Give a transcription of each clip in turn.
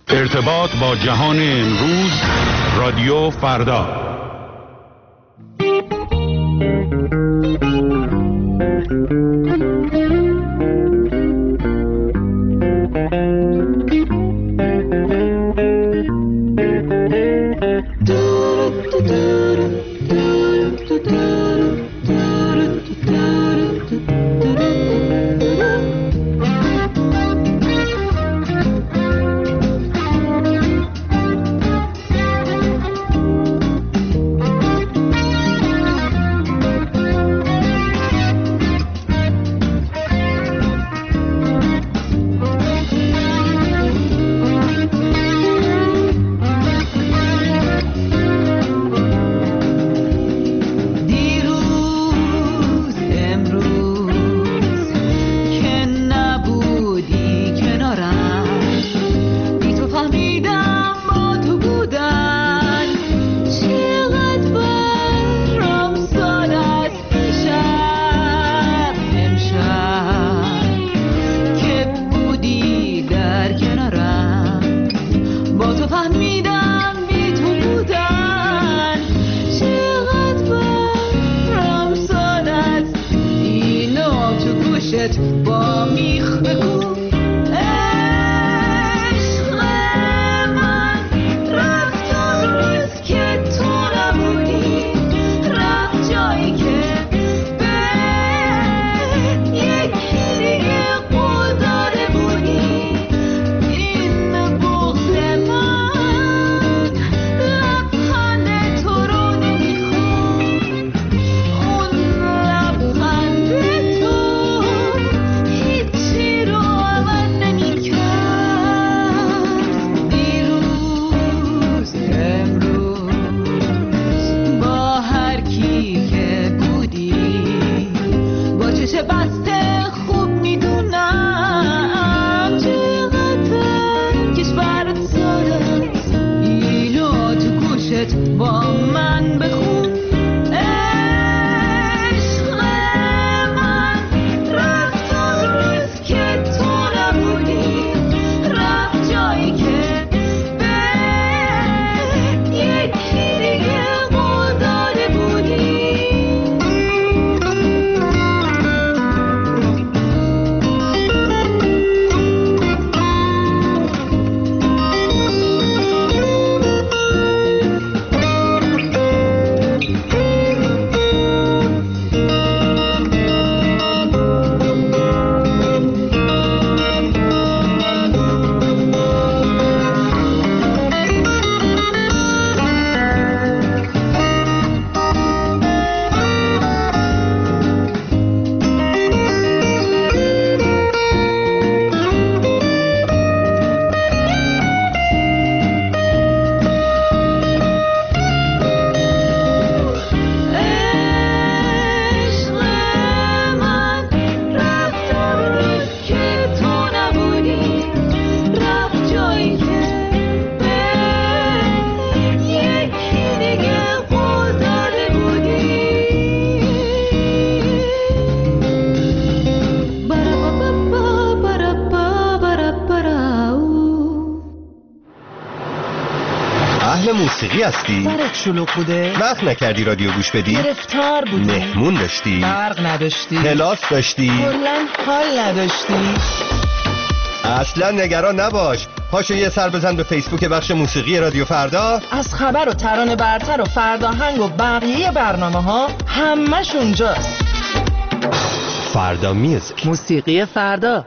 ارتباط با جهان امروز، رادیو فردا. موسیقی هستی؟ سرت شلوغ بوده؟ وقت نکردی رادیو گوش بدی؟ گرفتار بودی؟ مهمون داشتی؟ برق نداشتی؟ کلاس داشتی؟ کلاً حال نداشتی؟ اصلا نگران نباش، پاشو یه سر بزن به فیسبوک بخش موسیقی رادیو فردا. از خبر و ترانه برتر و فرداهنگ و بقیه برنامه ها همش اونجاست. فردا میوزیک، موسیقی فردا.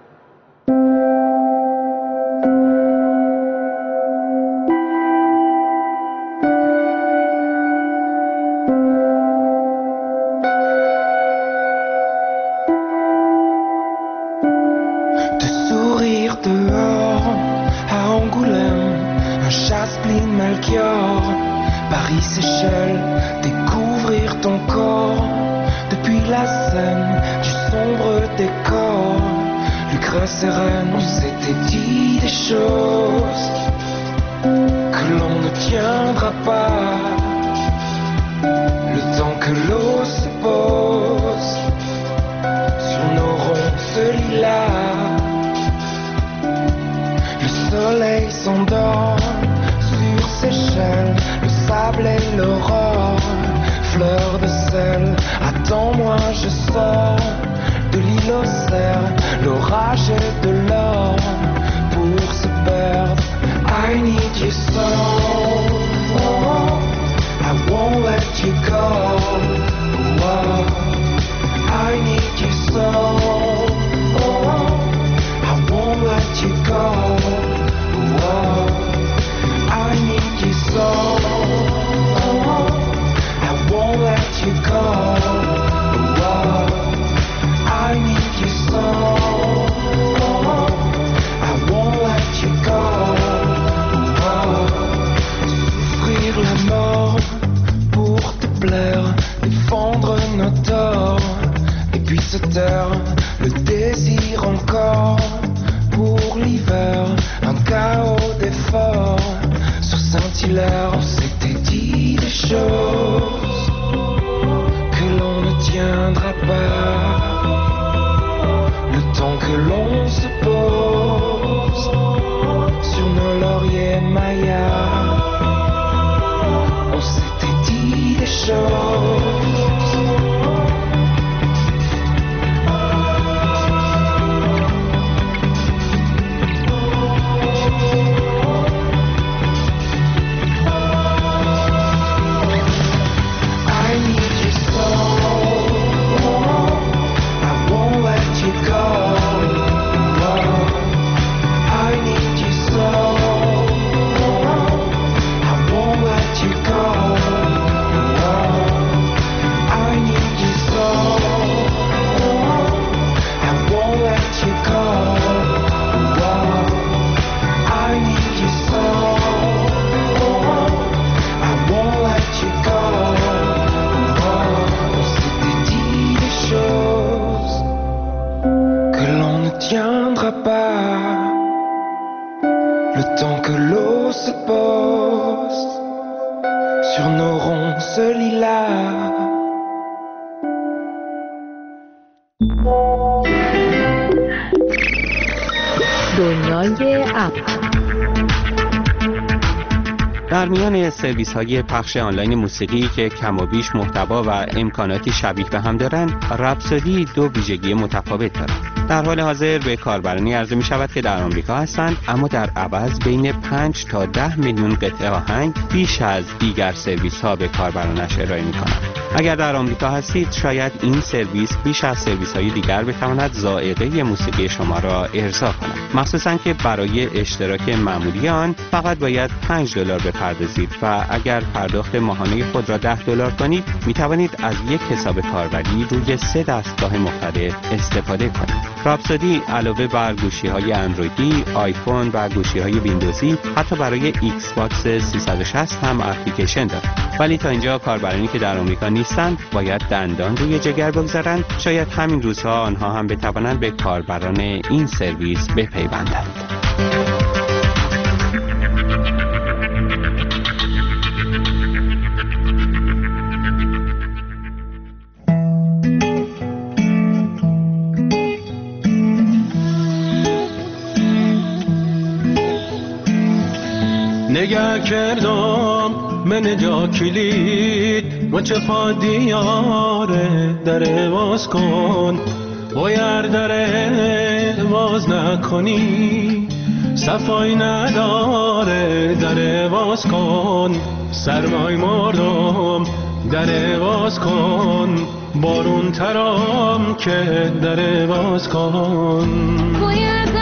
Paris-Séchelles, découvrir ton corps depuis la scène du sombre décor. Lucre sereine, on s'était dit des choses que l'on ne tiendra pas. Le temps que l'eau se pose sur nos ronces lilas, le soleil soleil s'endort sur ses chaînes, le sable et l'aurore, fleur de sel. Attends-moi, je sors de l'île aux cerfs, l'orage et de l'or pour se perdre. I need you so, oh, I won't let you go. Oh, I need you so, oh, I won't let you go. Oh, I need you so, oh, I won't let you go. Oh, I need you so, oh, I won't let you go. Souffrir la mort pour te plaire, défendre nos torts, et puis se taire, le désir encore pour l'hiver, un chaos d'efforts sur Saint-Hilaire. On s'était dit des choses que l'on ne tiendra pas, le temps que l'on se pose sur nos lauriers mayas. On s'était dit des choses. دنیای اپ. در میان سرویس های پخش آنلاین موسیقی که کم و بیش محتوا و امکاناتی شبیه به هم دارند، رپسودی دو ویژگی متفاوت دارد. در حال حاضر به کاربرانی عرضه می شود که در آمریکا هستند، اما در عوض بین 5 تا 10 میلیون قطعه آهنگ بیش از دیگر سرویس ها به کاربرانش ارائه می کنند. اگر در آمریکا هستید، شاید این سرویس بیش از سرویس های دیگر بتواند ذائقه موسیقی شما را ارضا کند، مخصوصا که برای اشتراک معمولی آن فقط باید $5 بپردازید و اگر پرداخت ماهانه خود را $10 کنید، می توانید از یک حساب کاربری روی 3 دستگاه مختلف استفاده کنید. رپسودی علاوه بر گوشی‌های اندرویدی، آیفون و گوشی‌های ویندوزی، حتی برای ایکس باکس 360 هم اپلیکیشن دارد. ولی تا اینجا کاربرانی که در آمریکا نیستند باید دندان روی جگر بگذارند. شاید همین روزها آنها هم بتوانند به کاربران این سرویس بپیوندند. نگه کردم من جا کلید و چه پا دیاره در باز کن بایر در باز نکنی صفای نداره در باز کن سرمای مردم در باز کن بارون ترام که در باز کن باید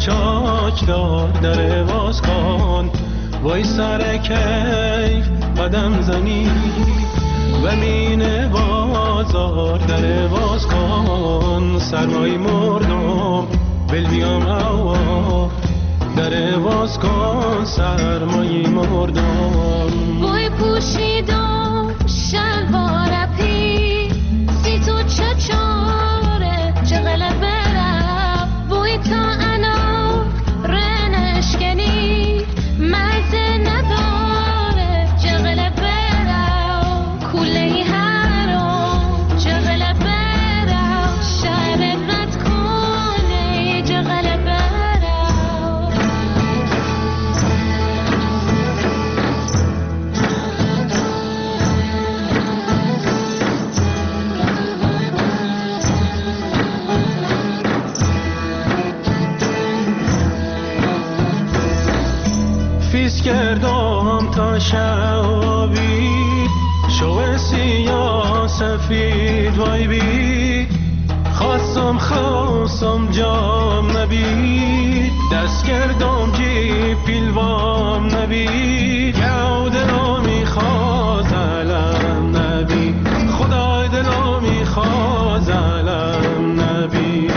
چاک دار در باز کن، وای سر کیف قدم زنی و مین بازار در باز کن، سرمای مردم بل بیام هوا در باز کن، سرمای مردم. وای پوشیدم شلوار پی سی تو چاره چغل برم، وای تا انا رنشکنی مزه نداره چغل برم، کوله هرم چغل برم، شهر رد کنه چغل برم. فیس کردم تا شبی شو سیاه سفید وای بی، خواستم جام نبید، دست کردم جی پیلوام نبید، گو دلو میخواست علم نبید، خدای دلو میخواست علم نبید.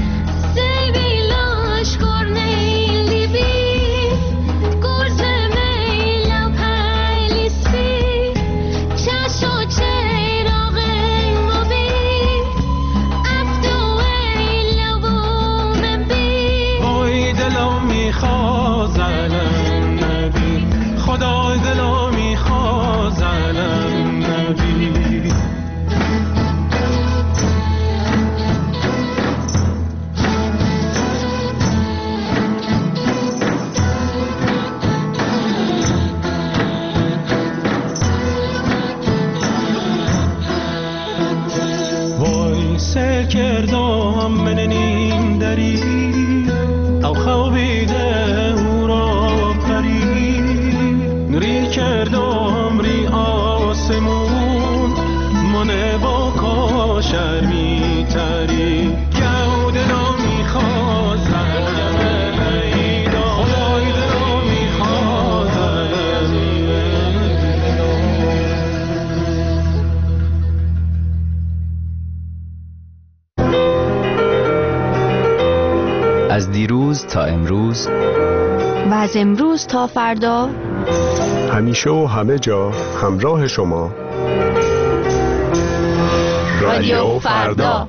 کردم من نیم دری او خوابیده او را پری، نوری کردم ری آسمون من با کاشر می تری، گو دلو میخواست علم ایدا، خدای دلو میخواست علم از دیروز تا امروز و از امروز تا فردا، همیشه و همه جا همراه شما. رادیو فردا.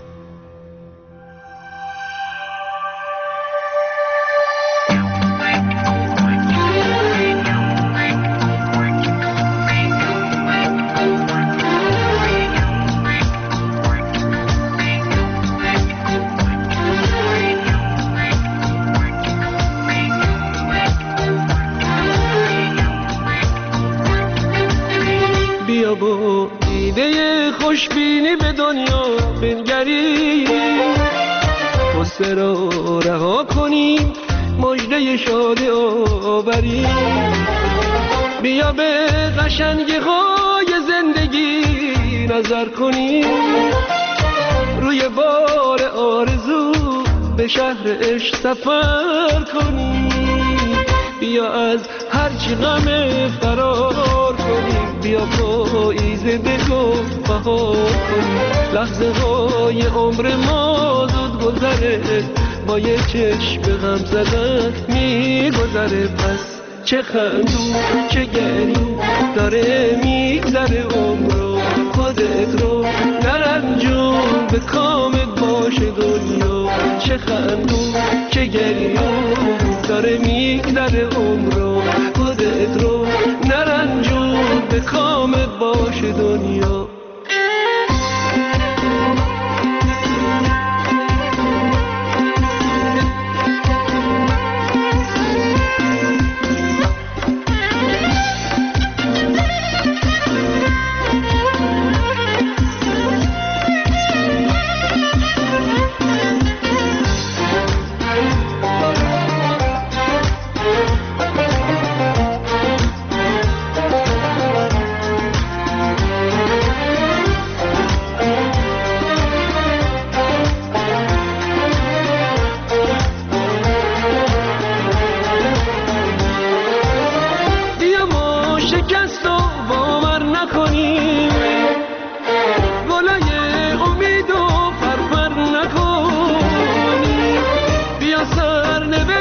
بیا با ایده خوشبینی به دنیا بنگریم، غصه را رها کنیم، مژده شادی آوریم، بیا به قشنگی های زندگی نظر کنیم، روی بار آرزو به شهر عشق سفر کنیم، بیا از هرچی غم فرار کنیم، بیا پاییزه بگو بهار کنیم، لحظه های عمر ما زود گذره، با یه چشم غم زدن میگذره، پس چه خندون چه گریم داره میگذره عمر، خودت رو نرنجون به کامت باشه دنیا، چه خندون چه گریم داره میگذره عمر، خودت رو نرنجون به کامت باشه دنیا.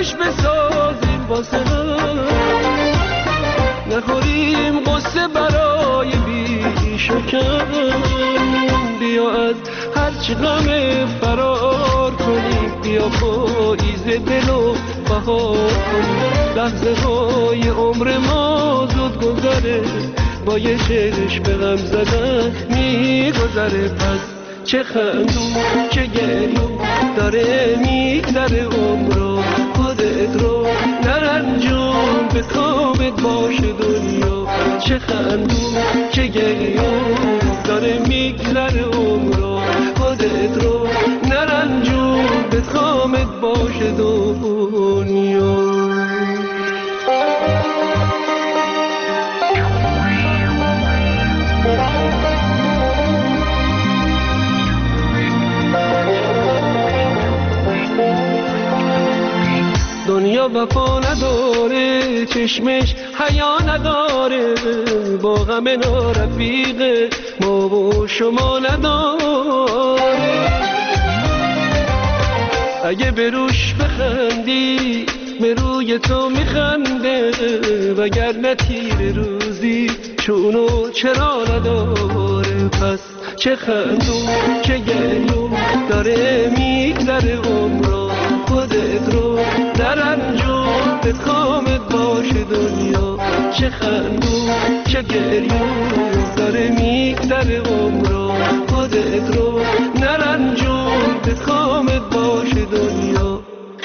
عشق بسازیم واسه هم، نخوریم قصه برای بیش و کم. بیا از هرچی غم فرار کنیم، بیا پاییز دلو بهار کنیم. لحظه های عمر ما زود گذره، با یه چشم غم زدن میگذره. پس چه خندون چه گریون داره میگذره عمرو، خودت رو نرنجون به کامت باشه دنیا. چه خندون چه گریون داره میگذره عمرو، خودت رو نرنجون به کامت باشه دنیا. دنیا وفا نداره، چشمش حیا نداره، با غم نارفیق ما و شما نداره. اگه به روش بخندی به روی تو میخنده، وگرنه تیر روزی چونو چرا نداره. پس چه خندون چه گریون داره میگذره عمرو، خودت رو نرنجون به کامت باشه دنیا. چه خندون چه گریون داره میگذره عمرو، خودت رو نرنجون به کامت باشه دنیا.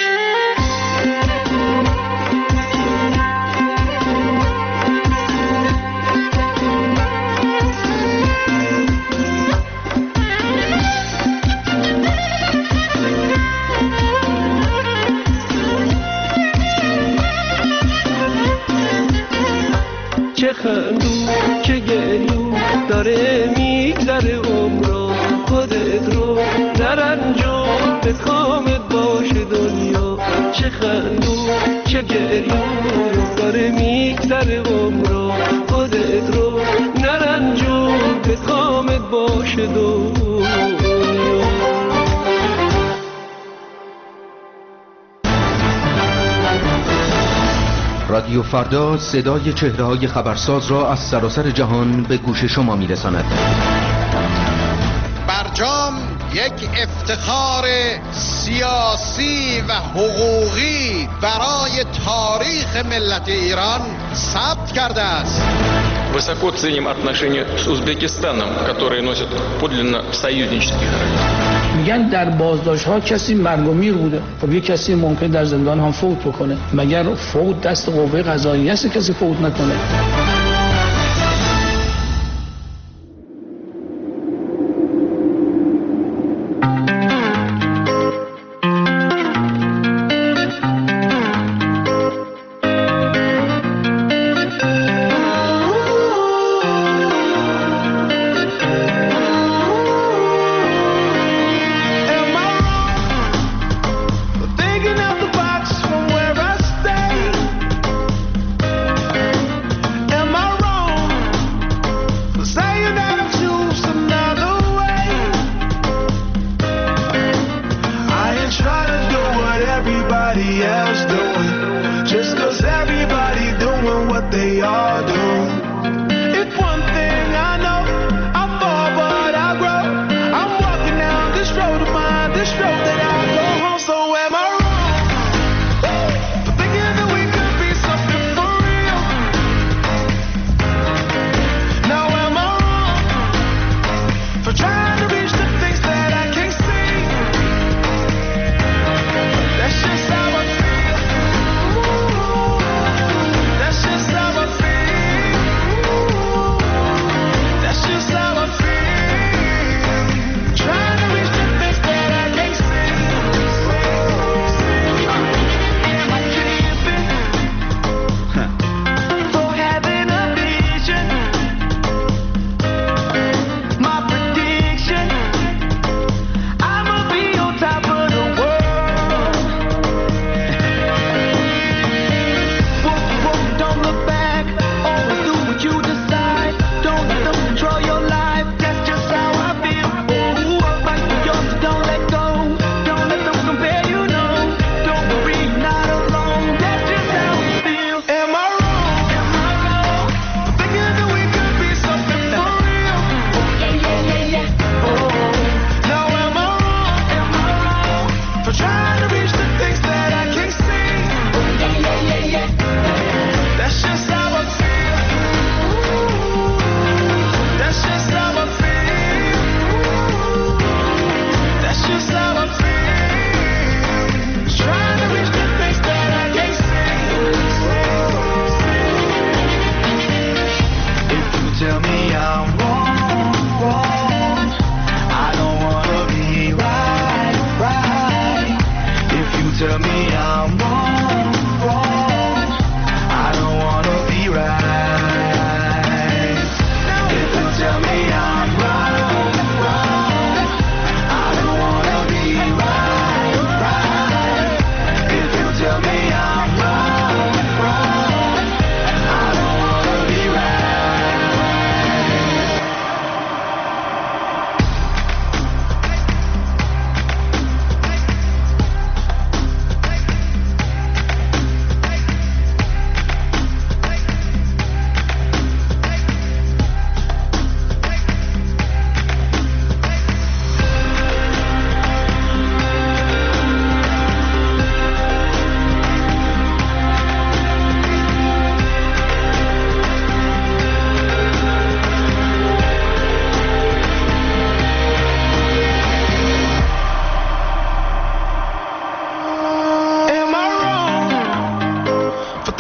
چه خندون چه گریون داره میگذره عمرو، خودت رو نرنجون به کامت باشه دنیا. چه خندون چه گریون داره میگذره عمرو، خودت رو نرنجون به کامت باشه دنیا. رادیو فردا صدای چهره‌های خبرساز را از سراسر جهان به گوش شما می‌رساند. برجام یک افتخار سیاسی و حقوقی برای تاریخ ملت ایران ثبت کرده است. Высоко ценим отношения с Узбекистаном, которые носят подлинно союзнический характер. میگن در بازداشت ها کسی مرگ و میر بوده. خب یک کسی ممکن در زندان هم فوت بکنه، مگر فوت دست قوه قضاییه است کسی فوت نکنه؟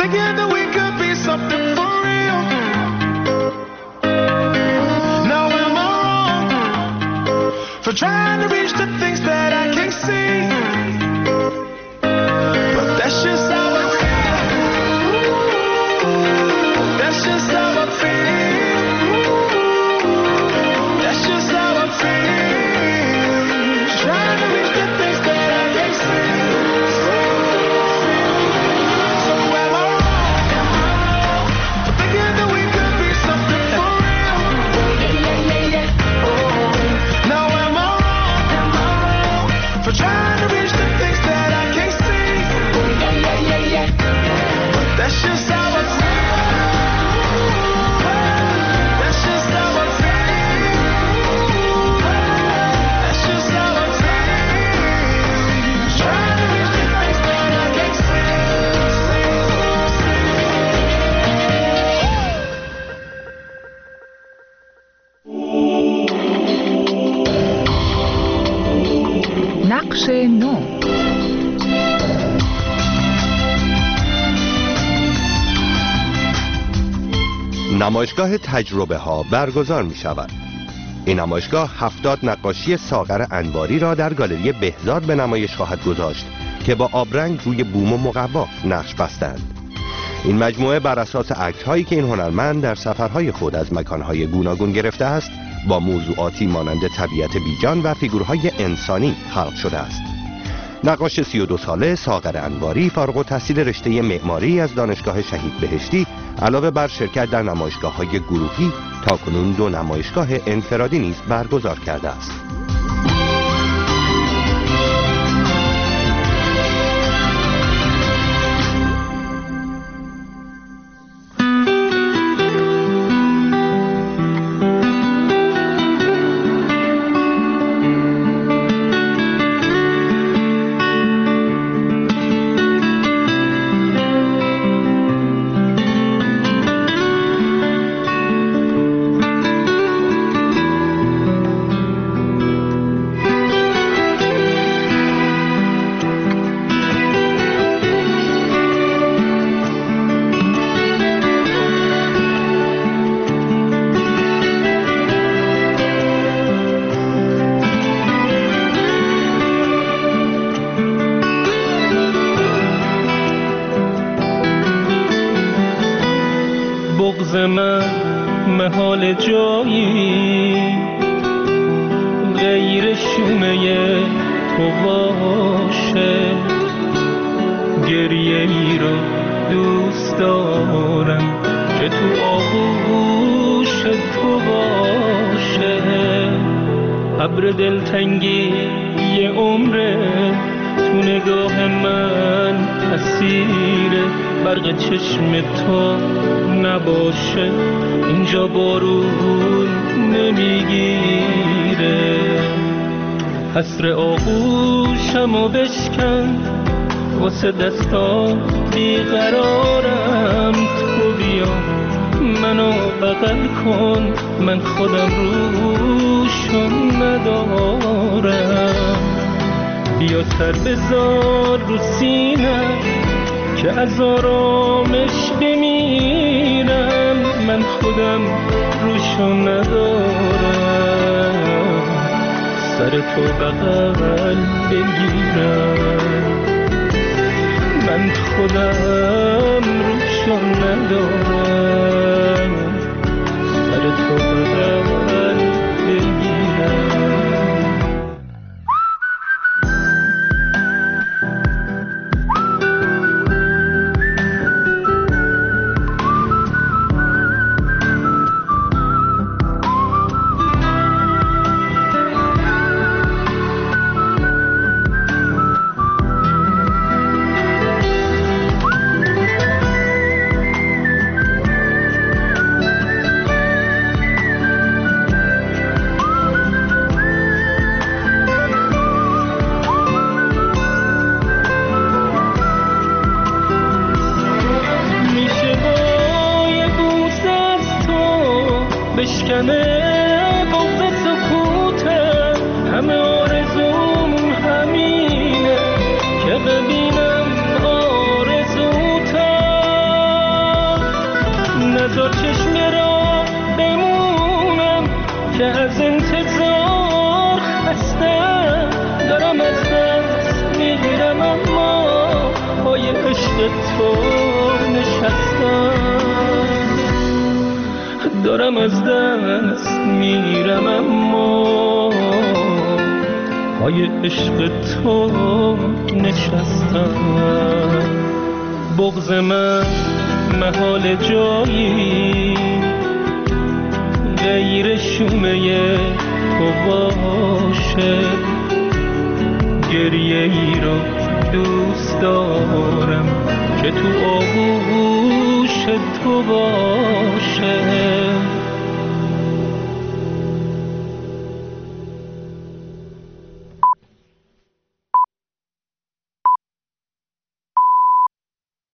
thinking that we could be something for real. Now am I wrong for trying to reach the things that I can't see? But that's just how I feel. That's just how I feel. That's just how I feel. Trying to reach the things that I can't see. So am I wrong for thinking that we could be something for real? Now am I wrong for trying to reach the things that I can't see? But that's just how I feel. That's just how I feel. That's just how I feel. Trying to reach the things that I can't see. نقش نو. نمایشگاه تجربه ها برگزار می شود. این نمایشگاه 70 نقاشی ساغر انواری را در گالری بهزاد به نمایش خواهد گذاشت که با آبرنگ روی بوم و مقوا نقش بستند. این مجموعه بر اساس عکس هایی که این هنرمند در سفرهای خود از مکانهای گوناگون گرفته است با موضوعاتی مانند طبیعت بیجان و فیگورهای انسانی خلق شده است. نقاش 32 ساله ساغر انواری فارغ التحصیل رشته معماری از دانشگاه شهید بهشتی علاوه بر شرکت در نمایشگاه‌های گروهی تاکنون 2 نمایشگاه انفرادی نیز برگزار کرده است. بغض من محال جایی غیر شونه تو باشه، گریه ای رو دوست دارم که تو آغوش تو باشه. ابر دلتنگی یه عمره تو نگاه من اسیر برق چشم تو نباشه، اینجا بارون نمیگیره. حسر آغوشمو بشکن واسه دستا بیقرارم، تو بیا منو بغل کن، من خودم روشو ندارم. بیا سر بذار رو سینه که از آرامش بمیرم، من خودم روشو ندارم. سر تو بغل بگیرم، من خودم روشو ندارم. سر تو بغل بگیرم. بشکنه بغض سکوته، همه آرزوم همینه که ببینم آرزوتم. تو نشستم، دارم از دست میرم اما پای عشق تو نشستم. بغض من محال جایی غیر شومه تو باشه، گریه ای رو دوست دارم که تو آغوش تو باشه.